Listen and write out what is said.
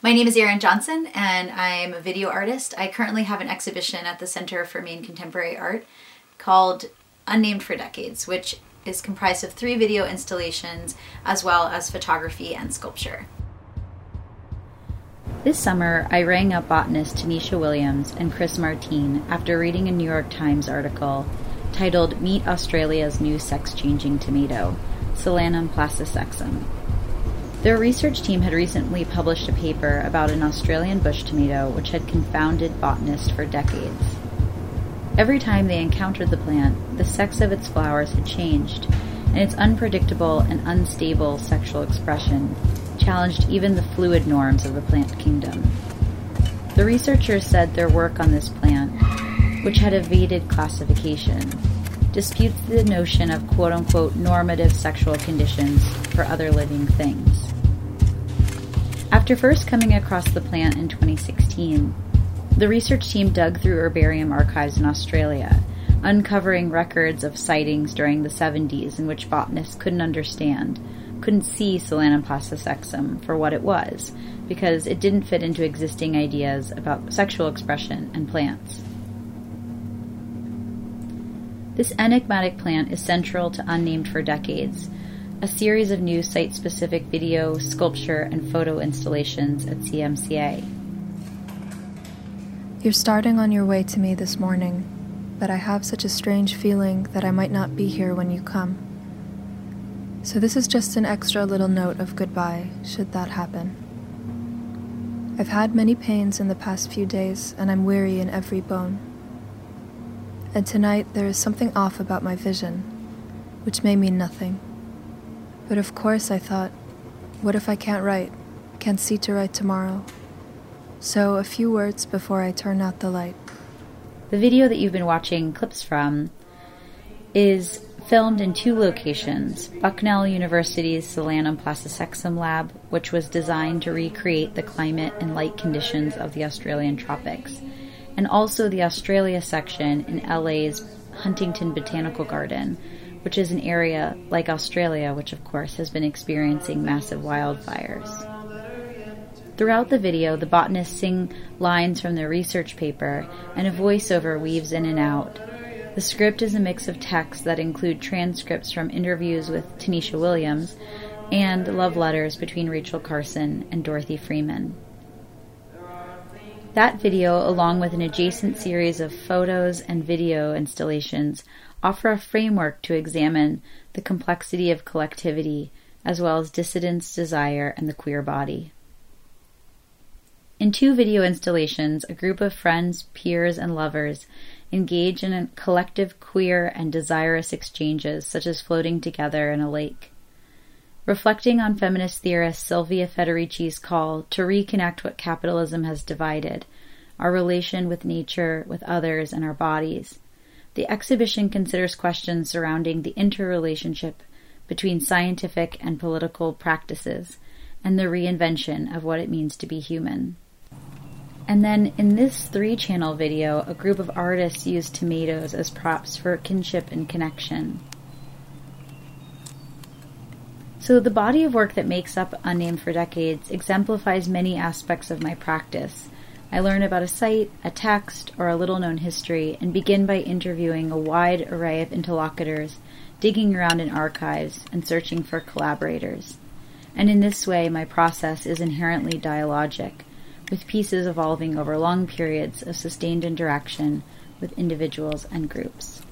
My name is Erin Johnson and I'm a video artist. I currently have an exhibition at the Center for Maine Contemporary Art called Unnamed for Decades, which is comprised of 3 video installations as well as photography and sculpture. This summer, I rang up botanist Tanisha Williams and Chris Martin after reading a New York Times article titled "Meet Australia's New Sex-Changing Tomato, Solanum plastisexum." Their research team had recently published a paper about an Australian bush tomato which had confounded botanists for decades. Every time they encountered the plant, the sex of its flowers had changed, and its unpredictable and unstable sexual expression challenged even the fluid norms of the plant kingdom. The researchers said their work on this plant, which had evaded classification, disputes the notion of quote-unquote normative sexual conditions for other living things. After first coming across the plant in 2016, the research team dug through herbarium archives in Australia, uncovering records of sightings during the 70s in which botanists couldn't see Solanum plastisexum for what it was, because it didn't fit into existing ideas about sexual expression and plants. This enigmatic plant is central to Unnamed for Decades, a series of new site-specific video, sculpture, and photo installations at CMCA. You're starting on your way to me this morning, but I have such a strange feeling that I might not be here when you come. So this is just an extra little note of goodbye, should that happen. I've had many pains in the past few days, and I'm weary in every bone. And tonight there is something off about my vision, which may mean nothing. But of course I thought, what if I can't write, can't see to write tomorrow? So a few words before I turn out the light. The video that you've been watching clips from is filmed in 2 locations: Bucknell University's Solanum plastisexum lab, which was designed to recreate the climate and light conditions of the Australian tropics, and also the Australia section in LA's Huntington Botanical Garden, which is an area like Australia, which of course has been experiencing massive wildfires. Throughout the video, the botanists sing lines from their research paper, and a voiceover weaves in and out. The script is a mix of texts that include transcripts from interviews with Tanisha Williams and love letters between Rachel Carson and Dorothy Freeman. That video, along with an adjacent series of photos and video installations, offer a framework to examine the complexity of collectivity, as well as dissidence, desire, and the queer body. In 2 video installations, a group of friends, peers, and lovers engage in a collective queer and desirous exchanges, such as floating together in a lake. Reflecting on feminist theorist Silvia Federici's call to reconnect what capitalism has divided, our relation with nature, with others, and our bodies, the exhibition considers questions surrounding the interrelationship between scientific and political practices and the reinvention of what it means to be human. And then in this 3-channel video, a group of artists used tomatoes as props for kinship and connection. So the body of work that makes up Unnamed for Decades exemplifies many aspects of my practice. I learn about a site, a text, or a little-known history, and begin by interviewing a wide array of interlocutors, digging around in archives, and searching for collaborators. And in this way, my process is inherently dialogic, with pieces evolving over long periods of sustained interaction with individuals and groups.